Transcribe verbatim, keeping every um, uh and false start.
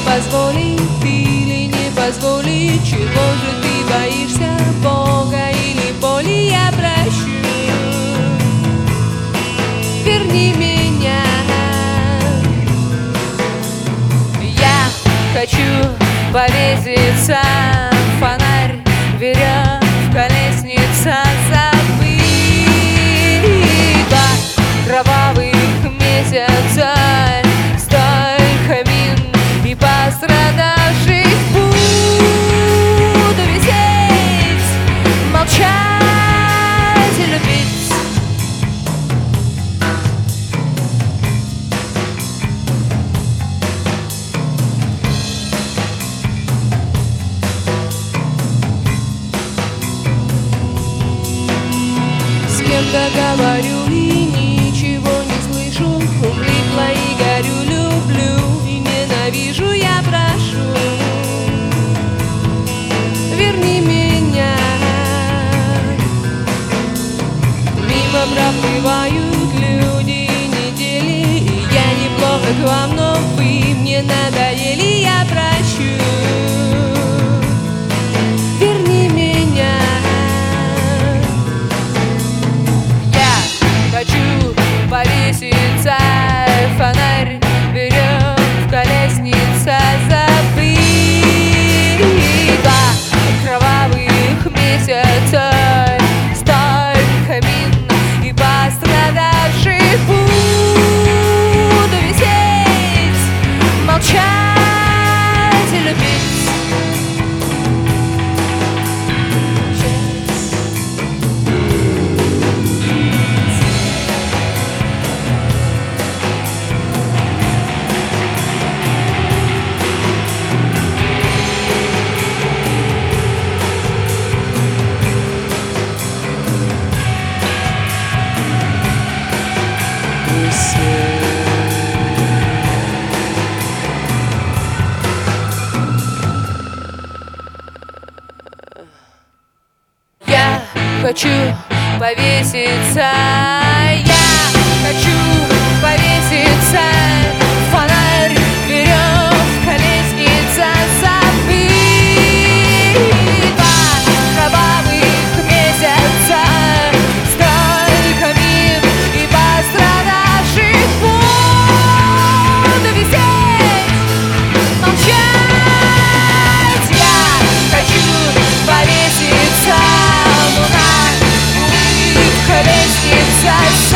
позволит или не позволит? Чего же ты боишься, Бога или боли? Я прощу, верни меня. Я хочу повеситься, фонарь, веревка, лестница забыта, кровавых месяца, сталь, камин и пострадавших. Буду висеть, молчать и любить. С кем-то говорю и ничего не слышу, влипла и горю, люблю и ненавижу. Я прошу, верни меня. Мимо проплывают люди и недели, и я неплохо к вам, но вы мне надоели. Я прощу, верни меня. Хочу повеситься, фонарь, веревка, лестница забыта, кровавых месяцев, сталь, камин и пострадавших. Буду висеть, молчать и любить. Я хочу повеситься, я хочу повеситься, фонарь, веревка, лестница забыта, кровавых месяца, сталь, камин и пострадавших. Буду висеть, молчать. Я хочу повеситься, луна, улыбка, лестница.